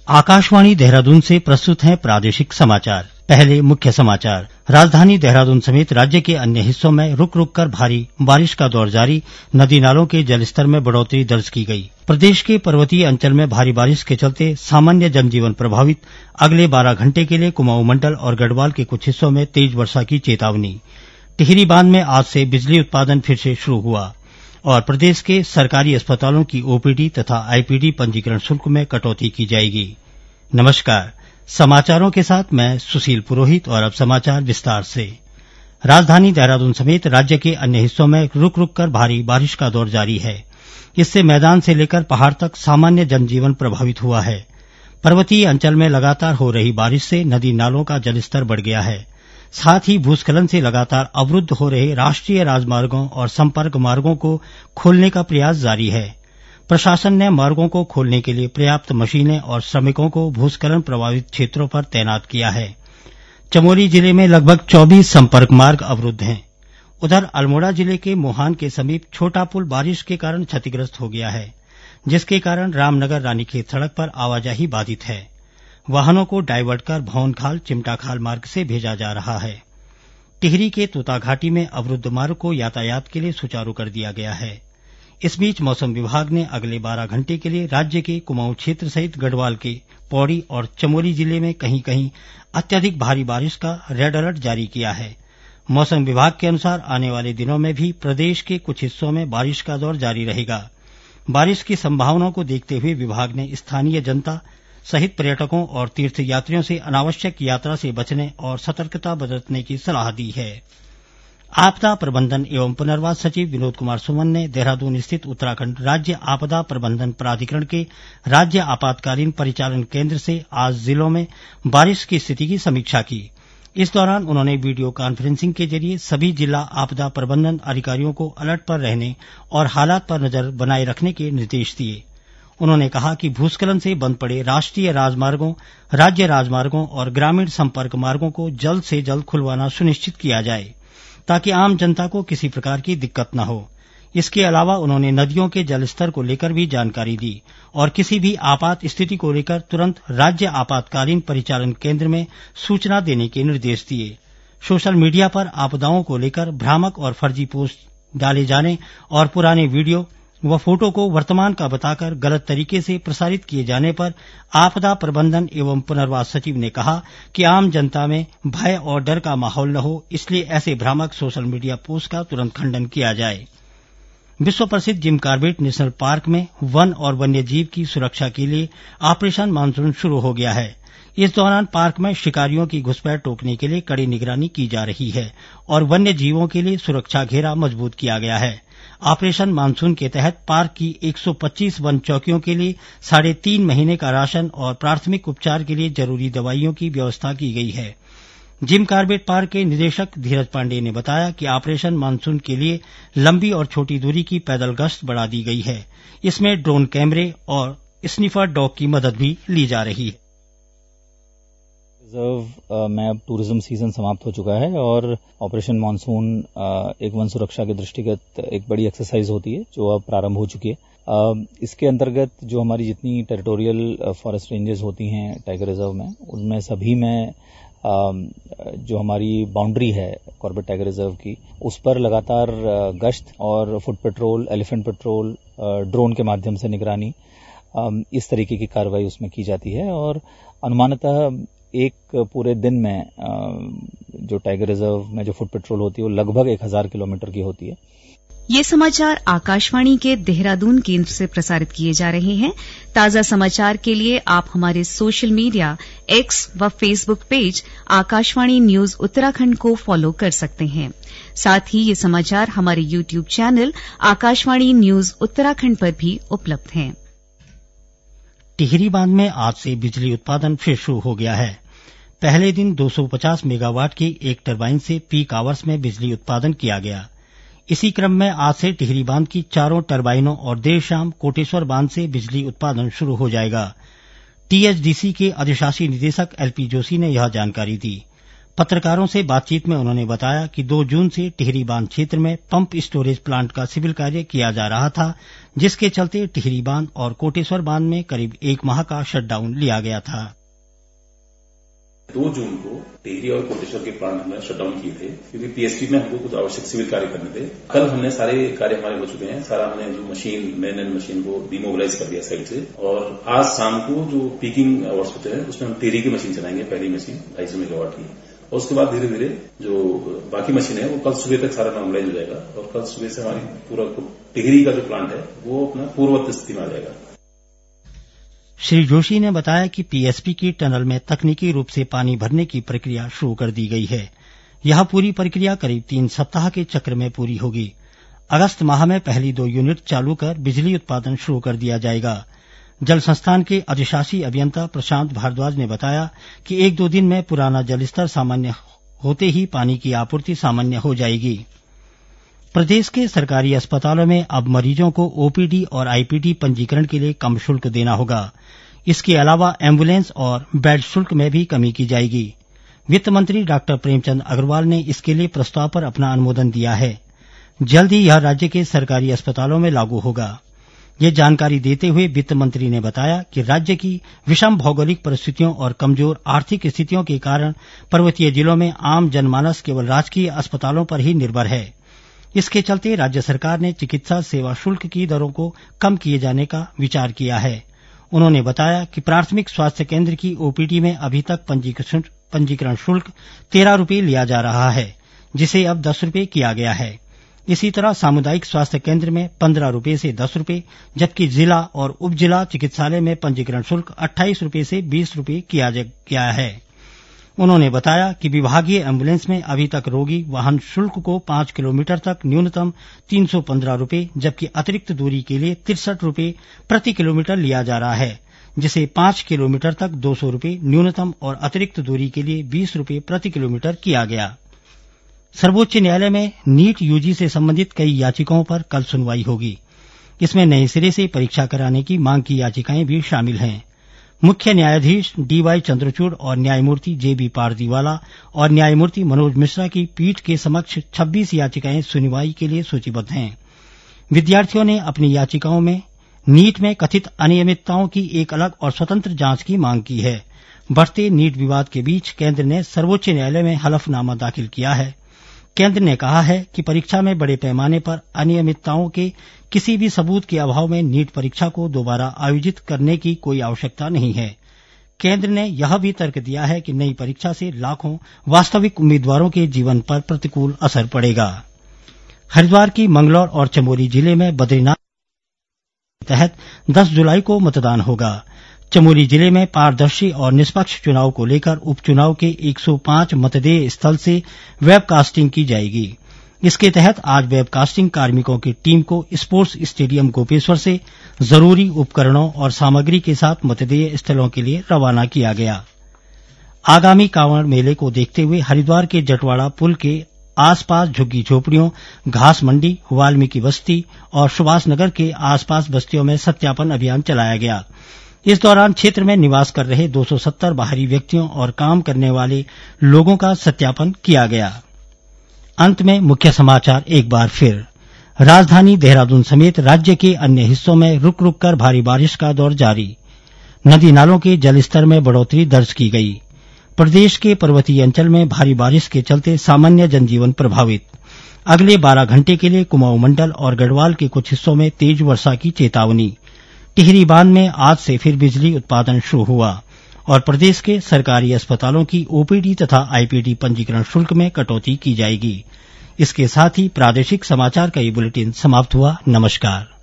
आकाशवाणी देहरादून से प्रस्तुत हैं प्रादेशिक समाचार। पहले मुख्य समाचार। राजधानी देहरादून समेत राज्य के अन्य हिस्सों में रुक रुक कर भारी बारिश का दौर जारी, नदी नालों के जलस्तर में बढ़ोतरी दर्ज की गई। प्रदेश के पर्वतीय अंचल में भारी बारिश के चलते सामान्य जनजीवन प्रभावित, अगले 12 घंटे के लिए कुमाऊं मंडल और गढ़वाल के कुछ हिस्सों में तेज वर्षा की चेतावनी। टिहरी बांध में आज से बिजली उत्पादन फिर से शुरू हुआ और प्रदेश के सरकारी अस्पतालों की ओपीडी तथा आईपीडी पंजीकरण शुल्क में कटौती की जाएगी। नमस्कार, समाचारों के साथ मैं सुशील पुरोहित और अब समाचार विस्तार से। राजधानी देहरादून समेत राज्य के अन्य हिस्सों में रुक रुक कर भारी बारिश का दौर जारी है। इससे मैदान से लेकर पहाड़ तक सामान्य जनजीवन प्रभावित हुआ है। पर्वतीय अंचल में लगातार हो रही बारिश से नदी नालों का जलस्तर बढ़ गया है। साथ ही भूस्खलन से लगातार अवरुद्ध हो रहे राष्ट्रीय राजमार्गों और संपर्क मार्गों को खोलने का प्रयास जारी है। प्रशासन ने मार्गों को खोलने के लिए पर्याप्त मशीनें और श्रमिकों को भूस्खलन प्रभावित क्षेत्रों पर तैनात किया है। चमोली जिले में लगभग 24 संपर्क मार्ग अवरुद्ध हैं। उधर अल्मोड़ा जिले के मोहान के समीप छोटा पुल बारिश के कारण क्षतिग्रस्त हो गया है, जिसके कारण रामनगर रानीखेत सड़क पर आवाजाही बाधित है। वाहनों को डायवर्ट कर भौनखाल चिमटाखाल मार्ग से भेजा जा रहा है। टिहरी के तोता घाटी में अवरुद्ध मार्ग को यातायात के लिए सुचारू कर दिया गया है। इस बीच मौसम विभाग ने अगले 12 घंटे के लिए राज्य के कुमाऊं क्षेत्र सहित गढ़वाल के पौड़ी और चमोली जिले में कहीं कहीं अत्यधिक भारी बारिश का रेड अलर्ट जारी किया है। मौसम विभाग के अनुसार आने वाले दिनों में भी प्रदेश के कुछ हिस्सों में बारिश का दौर जारी रहेगा। बारिश की संभावनाओं को देखते हुए विभाग ने स्थानीय जनता सहित पर्यटकों और तीर्थयात्रियों से अनावश्यक यात्रा से बचने और सतर्कता बरतने की सलाह दी है। आपदा प्रबंधन एवं पुनर्वास सचिव विनोद कुमार सुमन ने देहरादून स्थित उत्तराखंड राज्य आपदा प्रबंधन प्राधिकरण के राज्य आपातकालीन परिचालन केंद्र से आज जिलों में बारिश की स्थिति की समीक्षा की। इस दौरान उन्होंने वीडियो कॉन्फ्रेंसिंग के जरिए सभी जिला आपदा प्रबंधन अधिकारियों को अलर्ट पर रहने और हालात पर नजर बनाए रखने के निर्देश दिए। उन्होंने कहा कि भूस्खलन से बंद पड़े राष्ट्रीय राजमार्गों, राज्य राजमार्गों और ग्रामीण संपर्क मार्गों को जल्द से जल्द खुलवाना सुनिश्चित किया जाए, ताकि आम जनता को किसी प्रकार की दिक्कत न हो। इसके अलावा उन्होंने नदियों के जलस्तर को लेकर भी जानकारी दी और किसी भी आपात स्थिति को लेकर तुरंत राज्य आपातकालीन परिचालन केंद्र में सूचना देने के निर्देश दिए। सोशल मीडिया पर आपदाओं को लेकर भ्रामक और फर्जी पोस्ट डाले जाने और पुराने वीडियो व फोटो को वर्तमान का बताकर गलत तरीके से प्रसारित किए जाने पर आपदा प्रबंधन एवं पुनर्वास सचिव ने कहा कि आम जनता में भय और डर का माहौल न हो, इसलिए ऐसे भ्रामक सोशल मीडिया पोस्ट का तुरंत खंडन किया जाए। विश्व प्रसिद्ध जिम कॉर्बेट नेशनल पार्क में वन और वन्य जीव की सुरक्षा के लिए ऑपरेशन मानसून शुरू हो गया है। इस दौरान पार्क में शिकारियों की घुसपैठ रोकने के लिए कड़ी निगरानी की जा रही है और वन्य जीवों के लिए सुरक्षा घेरा मजबूत किया गया है। ऑपरेशन मानसून के तहत पार्क की 125 वन चौकियों के लिए 3.5 महीने का राशन और प्राथमिक उपचार के लिए जरूरी दवाइयों की व्यवस्था की गई है। जिम कॉर्बेट पार्क के निदेशक धीरज पांडे ने बताया कि ऑपरेशन मानसून के लिए लंबी और छोटी दूरी की पैदल गश्त बढ़ा दी गई है। इसमें ड्रोन कैमरे और स्निफर डॉग की मदद भी ली जा रही है। रिजर्व में अब टूरिज्म सीजन समाप्त हो चुका है और ऑपरेशन मानसून एक वन सुरक्षा के दृष्टिगत एक बड़ी एक्सरसाइज होती है जो अब प्रारंभ हो चुकी है। इसके अंतर्गत जो हमारी जितनी टेरिटोरियल फॉरेस्ट रेंजेस होती हैं टाइगर रिजर्व में, उनमें सभी में जो हमारी बाउंड्री है कॉर्बेट टाइगर रिजर्व की, उस पर लगातार गश्त और foot patrol, elephant patrol, drone के माध्यम से निगरानी, इस तरीके की कार्रवाई उसमें की जाती है और अनुमानतः एक पूरे दिन में जो टाइगर रिजर्व में जो फुट पेट्रोल होती है वो लगभग 1000 किलोमीटर की होती है। ये समाचार आकाशवाणी के देहरादून केंद्र से प्रसारित किए जा रहे हैं। ताजा समाचार के लिए आप हमारे सोशल मीडिया एक्स व Facebook page Akashvani news Uttarakhand को फॉलो कर सकते हैं। साथ ही ये समाचार हमारे YouTube channel Akashvani news Uttarakhand पर भी उपलब्ध हैं। टिहरी बांध में आज से बिजली उत्पादन फिर शुरू हो गया है। पहले दिन 250 मेगावाट की एक टरबाइन से पीक आवर्स में बिजली उत्पादन किया गया। इसी क्रम में आज से टिहरी बांध की चारों टरबाइनों और देर शाम कोटेश्वर बांध से बिजली उत्पादन शुरू हो जाएगा। टीएचडीसी के अधिशासी निदेशक एलपी जोशी ने यह जानकारी दी। पत्रकारों से बातचीत में उन्होंने बताया कि 2 जून से टिहरी बांध क्षेत्र में पंप स्टोरेज प्लांट का सिविल कार्य किया जा रहा था, जिसके चलते टिहरी बांध और कोटेश्वर बांध में करीब 1 माह का शटडाउन लिया गया था। 2 जून को टिहरी और कोटेश्वर के प्लांट हमने शटडाउन किए थे, क्योंकि पीएसपी में हमको कुछ आवश्यक सिविल कार्य करने थे। कल हमने सारे कार्य हमारे हो चुके हैं। सारा हमने जो मेन मशीन को डिमोबिलाइज कर दिया साइड से, और आज शाम को जो पीकिंग आवर्स होते हैं उसमें हम टिहरी की मशीन चलाएंगे, पहली मशीन 250 मेगावाट की, और उसके बाद धीरे धीरे जो बाकी मशीन है वो कल सुबह तक सारा नॉर्मलाइज हो जाएगा, और कल सुबह से हमारी पूरा टिहरी का जो प्लांट है वो अपना पूर्ववत स्थिति में आ जाएगा। श्री जोशी ने बताया कि पीएसपी की टनल में तकनीकी रूप से पानी भरने की प्रक्रिया शुरू कर दी गई है। यह पूरी प्रक्रिया करीब 3 सप्ताह के चक्र में पूरी होगी। अगस्त माह में पहली 2 यूनिट चालू कर बिजली उत्पादन शुरू कर दिया जाएगा। जल संस्थान के अधिशासी अभियंता प्रशांत भारद्वाज ने बताया कि 1-2 दिन में पुराना जलस्तर सामान्य होते ही पानी की आपूर्ति सामान्य हो जाएगी। प्रदेश के सरकारी अस्पतालों में अब मरीजों को ओपीडी और आईपीडी पंजीकरण के लिए कम शुल्क देना होगा। इसके अलावा एम्बुलेंस और बेड शुल्क में भी कमी की जाएगी। वित्त मंत्री डॉक्टर प्रेमचंद अग्रवाल ने इसके लिए प्रस्ताव पर अपना अनुमोदन दिया है। जल्द ही यह राज्य के सरकारी अस्पतालों में लागू होगा। ये जानकारी देते हुए वित्त मंत्री ने बताया कि राज्य की विषम भौगोलिक परिस्थितियों और कमजोर आर्थिक स्थितियों के कारण पर्वतीय जिलों में आम जनमानस केवल राजकीय अस्पतालों पर ही निर्भर है। इसके चलते राज्य सरकार ने चिकित्सा सेवा शुल्क की दरों को कम किए जाने का विचार किया है। उन्होंने बताया कि प्राथमिक स्वास्थ्य केंद्र की ओपीडी में अभी तक पंजीकरण शुल्क 13 रुपये लिया जा रहा है, जिसे अब 10 रुपये किया गया है। इसी तरह सामुदायिक स्वास्थ्य केंद्र में 15 रुपये से 10 रुपये, जबकि जिला और उप जिला चिकित्सालय में पंजीकरण शुल्क 28 रुपये से 20 रुपये किया गया है। उन्होंने बताया कि विभागीय एम्बुलेंस में अभी तक रोगी वाहन शुल्क को 5 किलोमीटर तक न्यूनतम 315 रुपये, जबकि अतिरिक्त दूरी के लिए 63 रुपये प्रति किलोमीटर लिया जा रहा है, जिसे 5 किलोमीटर तक 200 रुपये न्यूनतम और अतिरिक्त दूरी के लिए 20 रुपये प्रति किलोमीटर किया गया। सर्वोच्च न्यायालय में नीट यूजी से संबंधित कई याचिकाओं पर कल सुनवाई होगी। इसमें नए सिरे से परीक्षा कराने की मांग की याचिकाएं भी शामिल हैं। मुख्य न्यायाधीश डीवाई चंद्रचूड़ और न्यायमूर्ति जेबी पारदीवाला और न्यायमूर्ति मनोज मिश्रा की पीठ के समक्ष 26 याचिकाएं सुनवाई के लिए सूचीबद्ध हैं। विद्यार्थियों ने अपनी याचिकाओं में नीट में कथित अनियमितताओं की एक अलग और स्वतंत्र जांच की मांग की है। बढ़ते नीट विवाद के बीच केंद्र ने सर्वोच्च न्यायालय में हलफनामा दाखिल किया है। केंद्र ने कहा है कि परीक्षा में बड़े पैमाने पर अनियमितताओं के किसी भी सबूत के अभाव में नीट परीक्षा को दोबारा आयोजित करने की कोई आवश्यकता नहीं है। केंद्र ने यह भी तर्क दिया है कि नई परीक्षा से लाखों वास्तविक उम्मीदवारों के जीवन पर प्रतिकूल असर पड़ेगा। हरिद्वार की मंगलौर और चमोली जिले में बद्रीनाथ के तहत 10 जुलाई को मतदान होगा। चमोली जिले में पारदर्शी और निष्पक्ष चुनाव को लेकर उपचुनाव के 105 मतदेय स्थल से वेबकास्टिंग की जाएगी। इसके तहत आज वेबकास्टिंग कार्मिकों की टीम को स्पोर्ट्स स्टेडियम गोपेश्वर से जरूरी उपकरणों और सामग्री के साथ मतदेय स्थलों के लिए रवाना किया गया। आगामी कांवड़ मेले को देखते हुए हरिद्वार के जटवाड़ा पुल के आसपास झुग्गी झोपड़ियों, घास मंडी, वाल्मीकि बस्ती और सुभाष नगर के आसपास बस्तियों में सत्यापन अभियान चलाया गया। इस दौरान क्षेत्र में निवास कर रहे 270 बाहरी व्यक्तियों और काम करने वाले लोगों का सत्यापन किया गया। अंत में मुख्य समाचार एक बार फिर। राजधानी देहरादून समेत राज्य के अन्य हिस्सों में रुक रुक कर भारी बारिश का दौर जारी। नदी नालों के जलस्तर में बढ़ोतरी दर्ज की गई। प्रदेश के पर्वतीय अंचल में भारी बारिश के चलते सामान्य जनजीवन प्रभावित। अगले 12 घंटे के लिए कुमाऊं मंडल और गढ़वाल के कुछ हिस्सों में तेज वर्षा की चेतावनी। टिहरी बांध में आज से फिर बिजली उत्पादन शुरू हुआ और प्रदेश के सरकारी अस्पतालों की ओपीडी तथा आईपीडी पंजीकरण शुल्क में कटौती की जाएगी। इसके साथ ही प्रादेशिक समाचार का ये बुलेटिन समाप्त हुआ। नमस्कार।